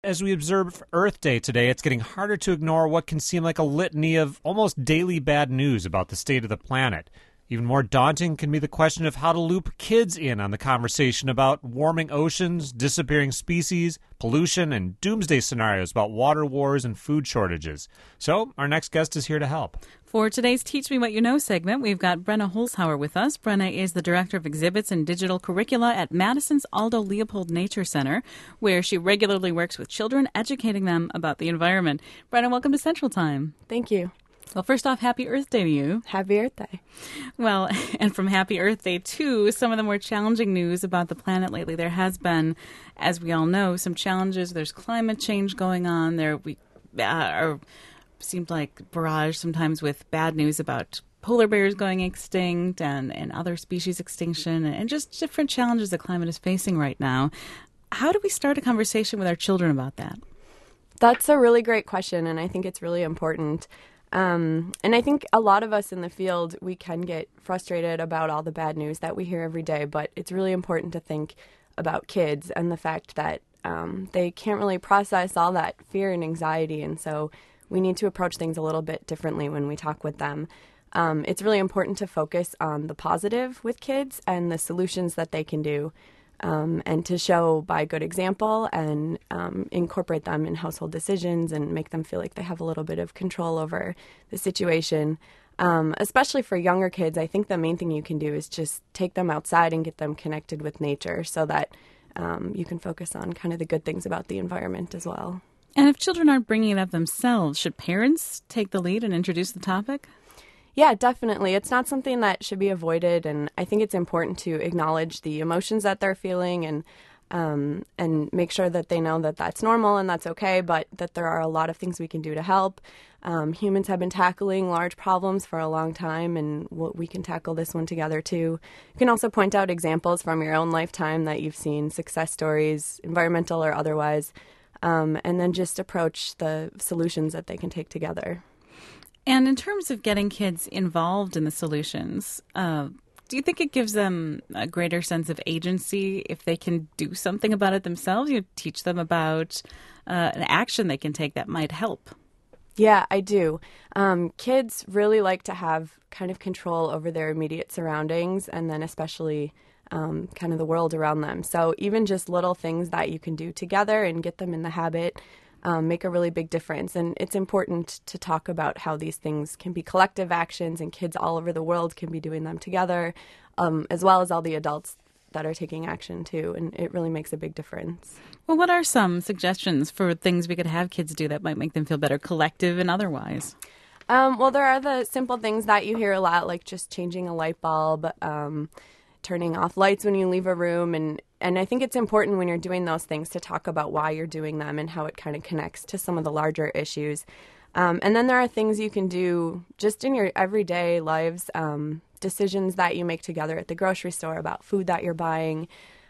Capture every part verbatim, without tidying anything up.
As we observe Earth Day today, it's getting harder to ignore what can seem like a litany of almost daily bad news about the state of the planet. Even more daunting can be the question of how to loop kids in on the conversation about warming oceans, disappearing species, pollution, and doomsday scenarios about water wars and food shortages. So, our next guest is here to help. For today's Teach Me What You Know segment, we've got Brenna Holzhauer with us. Brenna is the Director of Exhibits and Digital Curricula at Madison's Aldo Leopold Nature Center, where she regularly works with children, educating them about the environment. Brenna, welcome to Central Time. Thank you. Well, first off, happy Earth Day to you. Happy Earth Day. Well, and from Happy Earth Day to some of the more challenging news about the planet lately. There has been, as we all know, some challenges. There's climate change going on. There we uh, are seemed like barrage sometimes with bad news about polar bears going extinct and, and other species extinction and just different challenges the climate is facing right now. How do we start a conversation with our children about that? That's a really great question, and I think it's really important. Um, and I think a lot of us in the field, we can get frustrated about all the bad news that we hear every day, but it's really important to think about kids and the fact that um, they can't really process all that fear and anxiety, and so we need to approach things a little bit differently when we talk with them. Um, it's really important to focus on the positive with kids and the solutions that they can do, um, and to show by good example and um, incorporate them in household decisions and make them feel like they have a little bit of control over the situation. Um, especially for younger kids, I think the main thing you can do is just take them outside and get them connected with nature so that um, you can focus on kind of the good things about the environment as well. And if children aren't bringing it up themselves, should parents take the lead and introduce the topic? Yeah, definitely. It's not something that should be avoided, and I think it's important to acknowledge the emotions that they're feeling and um, and make sure that they know that that's normal and that's okay, but that there are a lot of things we can do to help. Um, humans have been tackling large problems for a long time, and we can tackle this one together too. You can also point out examples from your own lifetime that you've seen, success stories, environmental or otherwise, um, and then just approach the solutions that they can take together. And in terms of getting kids involved in the solutions, uh, do you think it gives them a greater sense of agency if they can do something about it themselves? You teach them about uh, an action they can take that might help. Yeah, I do. Um, kids really like to have kind of control over their immediate surroundings and then especially um, kind of the world around them. So even just little things that you can do together and get them in the habit Um, make a really big difference. And it's important to talk about how these things can be collective actions and kids all over the world can be doing them together, um, as well as all the adults that are taking action too. And it really makes a big difference. Well, what are some suggestions for things we could have kids do that might make them feel better, collective and otherwise? Um, well, there are the simple things that you hear a lot, like just changing a light bulb, um, turning off lights when you leave a room. And, and I think it's important when you're doing those things to talk about why you're doing them and how it kind of connects to some of the larger issues. Um, and then there are things you can do just in your everyday lives, um, decisions that you make together at the grocery store about food that you're buying.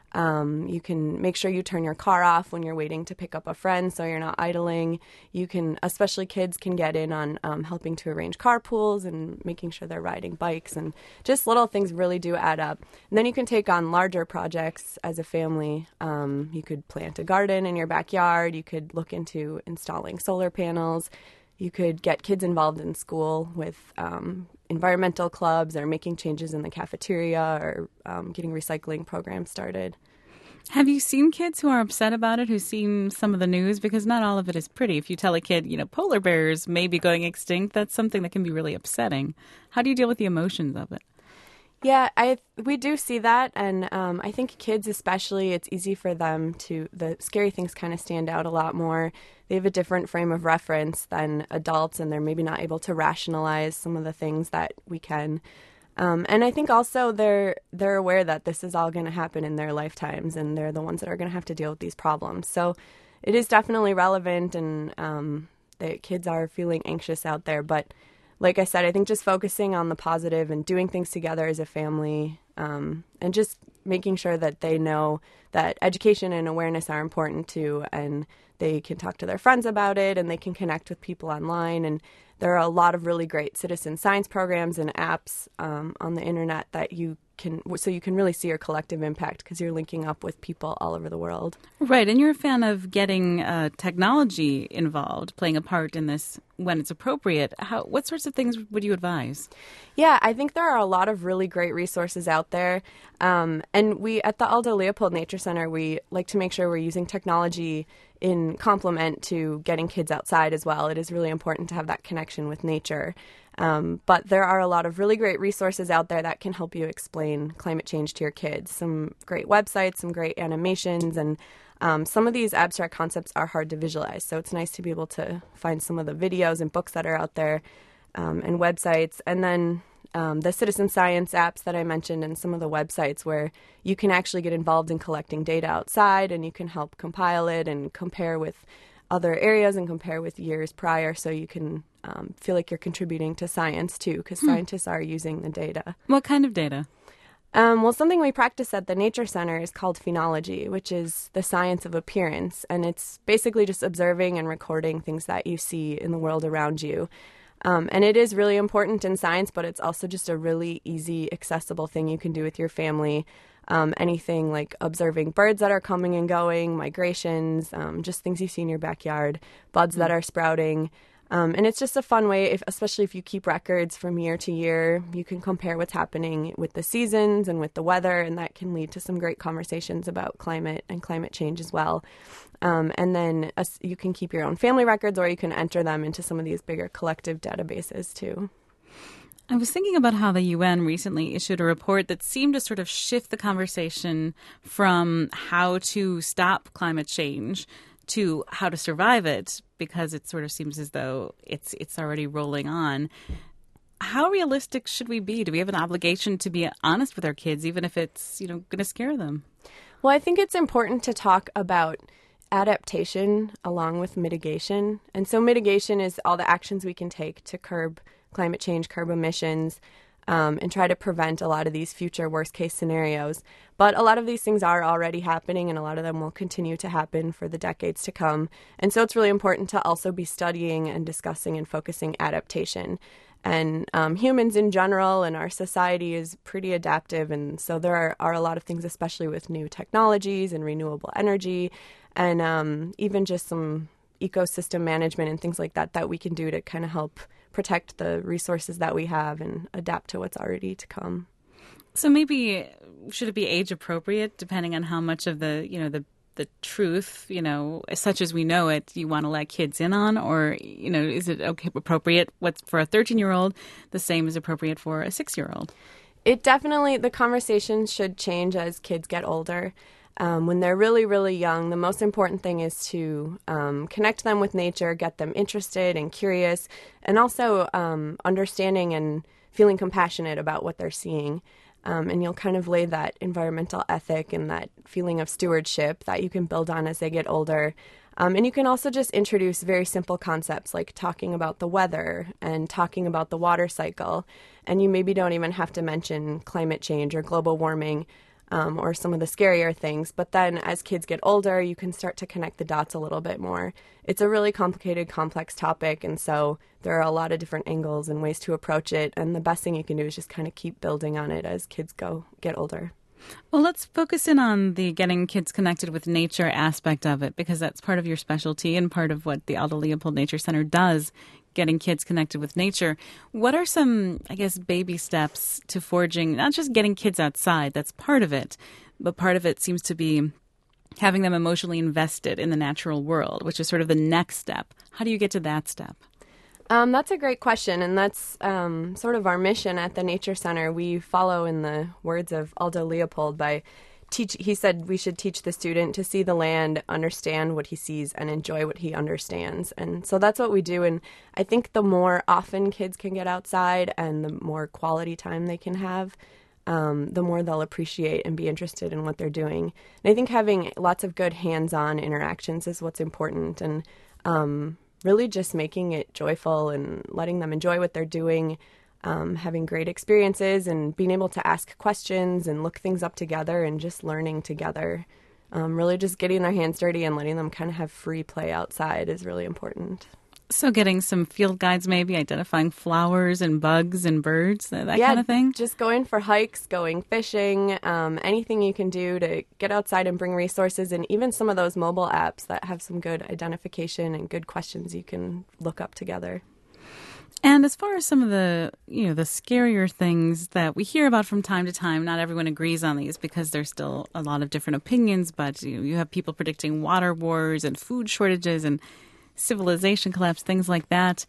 Um, you can make sure you turn your car off when you're waiting to pick up a friend so you're not idling. You can, especially kids, can get in on um, helping to arrange carpools and making sure they're riding bikes. And just little things really do add up. And then you can take on larger projects as a family. Um, you could plant a garden in your backyard. You could look into installing solar panels. You could get kids involved in school with um, environmental clubs or making changes in the cafeteria or um, getting recycling programs started. Have you seen kids who are upset about it, who've seen some of the news? Because not all of it is pretty. If you tell a kid, you know, polar bears may be going extinct, that's something that can be really upsetting. How do you deal with the emotions of it? Yeah, I we do see that, and um, I think kids especially, it's easy for them to, the scary things kind of stand out a lot more. They have a different frame of reference than adults, and they're maybe not able to rationalize some of the things that we can. Um, and I think also they're they're aware that this is all going to happen in their lifetimes, and they're the ones that are going to have to deal with these problems. So it is definitely relevant, and um, the kids are feeling anxious out there, but like I said, I think just focusing on the positive and doing things together as a family, um, and just making sure that they know that education and awareness are important too, and they can talk to their friends about it, and they can connect with people online. And there are a lot of really great citizen science programs and apps um, on the internet that you can so you can really see your collective impact because you're linking up with people all over the world. Right, and you're a fan of getting uh, technology involved, playing a part in this when it's appropriate. How, what sorts of things would you advise? Yeah, I think there are a lot of really great resources out there. Um, and we, at the Aldo Leopold Nature Center, we like to make sure we're using technology in complement to getting kids outside as well. It is really important to have that connection with nature. Um, but there are a lot of really great resources out there that can help you explain climate change to your kids. Some great websites, some great animations, and um, some of these abstract concepts are hard to visualize. So it's nice to be able to find some of the videos and books that are out there um, and websites. And then um, the citizen science apps that I mentioned and some of the websites where you can actually get involved in collecting data outside and you can help compile it and compare with other areas and compare with years prior so you can um, feel like you're contributing to science too because hmm. scientists are using the data. What kind of data? Um, well, something we practice at the Nature Center is called phenology, which is the science of appearance. And it's basically just observing and recording things that you see in the world around you. Um, and it is really important in science, but it's also just a really easy, accessible thing you can do with your family. Um, anything like observing birds that are coming and going, migrations, um, just things you see in your backyard, buds mm-hmm. that are sprouting. Um, and it's just a fun way, if, especially if you keep records from year to year, you can compare what's happening with the seasons and with the weather, and that can lead to some great conversations about climate and climate change as well. Um, and then uh, you can keep your own family records, or you can enter them into some of these bigger collective databases too. I was thinking about how the U N recently issued a report that seemed to sort of shift the conversation from how to stop climate change to how to survive it, because it sort of seems as though it's it's already rolling on. How realistic should we be? Do we have an obligation to be honest with our kids, even if it's, you know, going to scare them? Well, I think it's important to talk about adaptation along with mitigation. And so mitigation is all the actions we can take to curb climate change, curb emissions, um, and try to prevent a lot of these future worst-case scenarios. But a lot of these things are already happening, and a lot of them will continue to happen for the decades to come. And so it's really important to also be studying and discussing and focusing adaptation. And um, humans in general and our society is pretty adaptive, and so there are, are a lot of things, especially with new technologies and renewable energy, and um, even just some ecosystem management and things like that that we can do to kind of help protect the resources that we have and adapt to what's already to come. So maybe should it be age appropriate, depending on how much of the, you know, the the truth, you know, such as we know it, you want to let kids in on, or, you know, is it okay appropriate what's for a thirteen-year-old the same as appropriate for a six-year-old? It definitely, the conversation should change as kids get older. Um, when they're really, really young, the most important thing is to um, connect them with nature, get them interested and curious, and also um, understanding and feeling compassionate about what they're seeing. Um, and you'll kind of lay that environmental ethic and that feeling of stewardship that you can build on as they get older. Um, and you can also just introduce very simple concepts like talking about the weather and talking about the water cycle. And you maybe don't even have to mention climate change or global warming. Um, or some of the scarier things. But then as kids get older, you can start to connect the dots a little bit more. It's a really complicated, complex topic, and so there are a lot of different angles and ways to approach it. And the best thing you can do is just kind of keep building on it as kids go get older. Well, let's focus in on the getting kids connected with nature aspect of it, because that's part of your specialty and part of what the Aldo Leopold Nature Center does, getting kids connected with nature. What are some, I guess, baby steps to forging, not just getting kids outside, that's part of it, but part of it seems to be having them emotionally invested in the natural world, which is sort of the next step. How do you get to that step? Um, that's a great question, and that's um, sort of our mission at the Nature Center. We follow in the words of Aldo Leopold by teach. He said we should teach the student to see the land, understand what he sees, and enjoy what he understands. And so that's what we do. And I think the more often kids can get outside and the more quality time they can have, um, the more they'll appreciate and be interested in what they're doing. And I think having lots of good hands-on interactions is what's important. And um, really just making it joyful and letting them enjoy what they're doing, um, having great experiences and being able to ask questions and look things up together and just learning together. Um, really just getting their hands dirty and letting them kind of have free play outside is really important. So getting some field guides, maybe identifying flowers and bugs and birds, that, that yeah, kind of thing? Just going for hikes, going fishing, um, anything you can do to get outside and bring resources, and even some of those mobile apps that have some good identification and good questions you can look up together. And as far as some of the, you know, the scarier things that we hear about from time to time, not everyone agrees on these because there's still a lot of different opinions, but you know, you have people predicting water wars and food shortages and civilization collapse, things like that.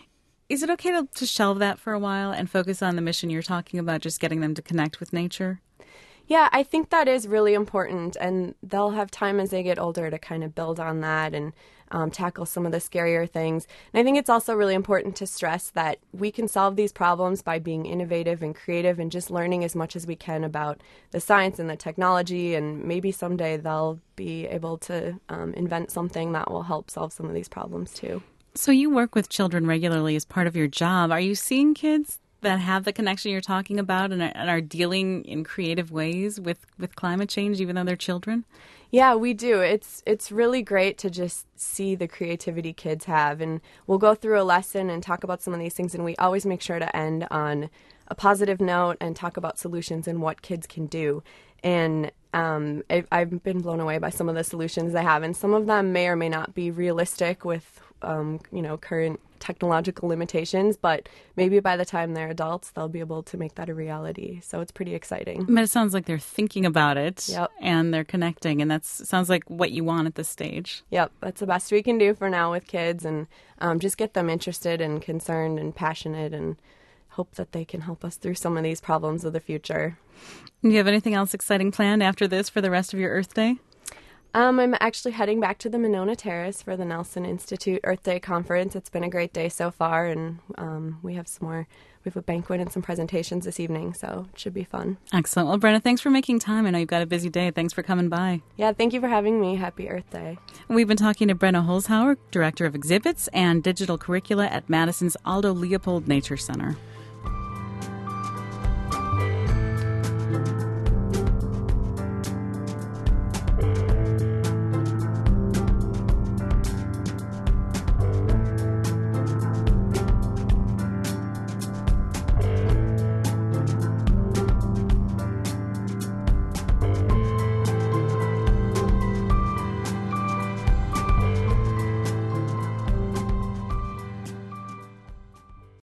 Is it okay to, to shelve that for a while and focus on the mission you're talking about, just getting them to connect with nature? Yeah, I think that is really important, and they'll have time as they get older to kind of build on that and um, tackle some of the scarier things. And I think it's also really important to stress that we can solve these problems by being innovative and creative and just learning as much as we can about the science and the technology, and maybe someday they'll be able to um, invent something that will help solve some of these problems too. So you work with children regularly as part of your job. Are you seeing kids that have the connection you're talking about and are, and are dealing in creative ways with, with climate change, even though they're children? Yeah, we do. It's it's really great to just see the creativity kids have. And we'll go through a lesson and talk about some of these things, and we always make sure to end on a positive note and talk about solutions and what kids can do. And um, I've, I've been blown away by some of the solutions they have, and some of them may or may not be realistic with um, you know, current technological limitations, but maybe by the time they're adults, they'll be able to make that a reality. So it's pretty exciting. But it sounds like they're thinking about it Yep. and they're connecting, and that sounds like what you want at this stage. Yep, that's the best we can do for now with kids, and um, just get them interested and concerned and passionate, and hope that they can help us through some of these problems of the future. Do you have anything else exciting planned after this for the rest of your Earth Day? Um, I'm actually heading back to the Monona Terrace for the Nelson Institute Earth Day Conference. It's been a great day so far, and um, we have some more. We have a banquet and some presentations this evening, so it should be fun. Excellent. Well, Brenna, thanks for making time. I know you've got a busy day. Thanks for coming by. Yeah, thank you for having me. Happy Earth Day. We've been talking to Brenna Holzhauer, Director of Exhibits and Digital Curricula at Madison's Aldo Leopold Nature Center.